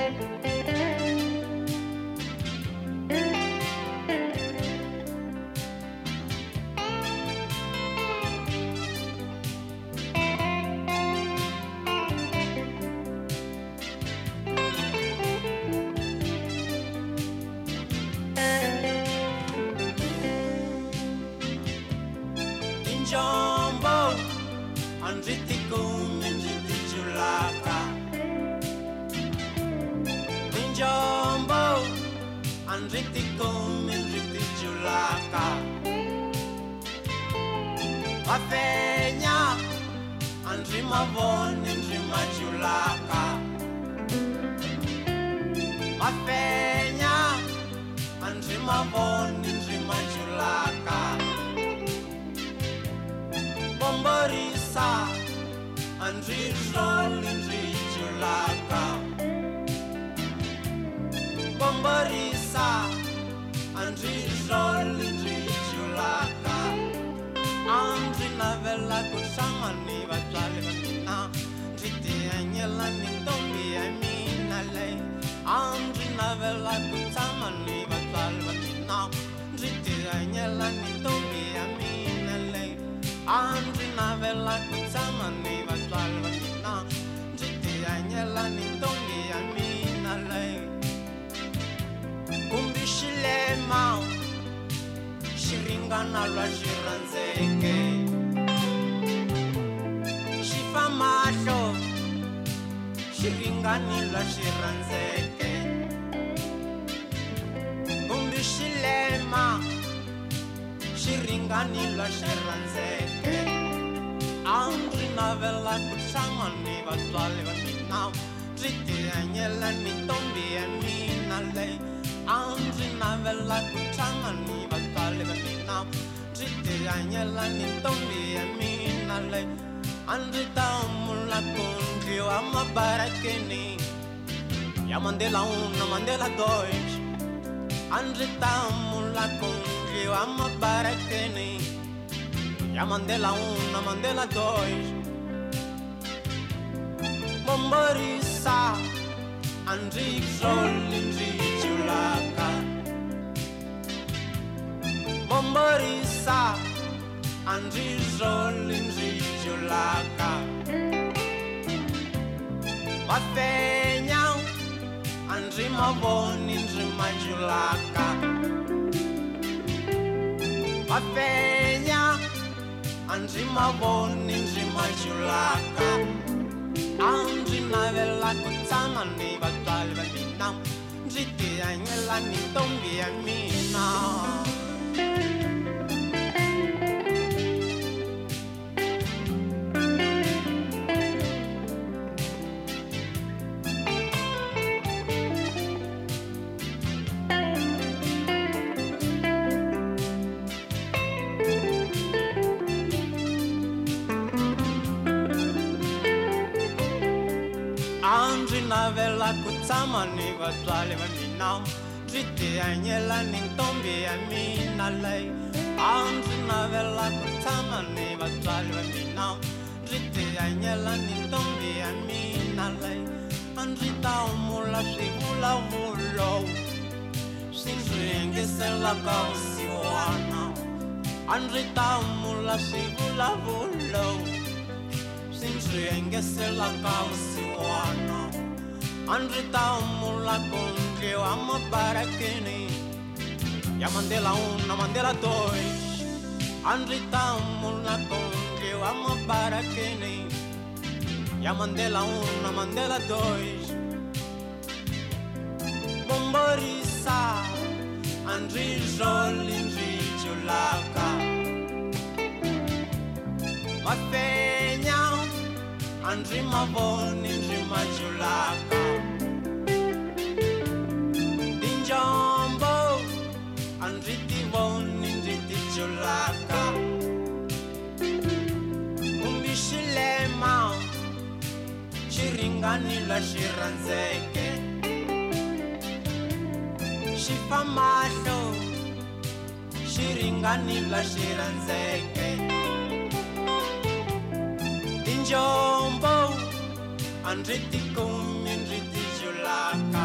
Jumbo, andriti come andriti giulaka. In jumbo, andriti come andriti giulaka. Va fegna, andrima von, andrima giulaka. Va fegna, andrima von, andrima giulaka. Bombarisa, Andri Jol, Andri Julaka. Bombarisa, Andri Jol, Andri Julaka. Andri Navella Kusamani, Vatale Vanina, Triti Angela Nintombi, Amina Lay. Andri Navella Kusamani, Vatale Vanina, Triti Angela Nintombi, Amina Lay. Andri navela kutsama ni vatwali va mina ndzi tihanyela ni ntombi ya mina leyi kumbe xilema xi ringana lwa xi rhandzeke xi fa mahlo xi ringani lwa xi rhandzeke kumbe xilema xi ringani lwa xi rhandzeke Andri navela kutsama ni vatwali va mina ndzi tihanyela ni ntombi ya mina leyi Andri navela kutsama ni vatwali va mina ndzi tihanyela ni ntombi ya mina leyi Andri ta humula ku ndliwa mabarakeni ya Mandela 1 Mandela 2 Andri ta humula ku ndliwa mabarakeni ya Mandela 1 Mandela 2 Bombarisa Andri Jol Andri Julaka Bombarisa Andri Jol Andri Julaka Vafenya Andri Mavoni Andri Majulaka Vafenya Andri Mavoni Andri Majulaka Andri navela kutsama ni vatwali va mina ndzi tihanyela ni ntombi ya mina Andri navela kutsama ni vatwali va mina ndzi tihanyela ni ntombi ya mina leyi Andri navela kutsama ni vatwali va mina ndzi tihanyela ni ntombi ya mina leyi Andri ta humula swivulavulo swi ndzi yingiselaka vusiwana Andri ta humula swivulavulo swi ndzi yingiselaka vusiwana Andri ta humula ku ndliwa mabarakeni ya Mandela 1 Mandela 2 Andri ta humula ku ndliwa mabarakeni ya Mandela 1 Mandela 2 Bombarisa Andri Jol Andri Julaka Vafenya Andri Mavoni Andri Majulaka Dinjombo Andri Tivoni Andri Tijulaka Kumbi xilema xi ringani lwa xi rhandzeke xi fa mahlo xi ringani lwa xi rhandzeke Dinjombo Andri tikumi Andri tijulaka taka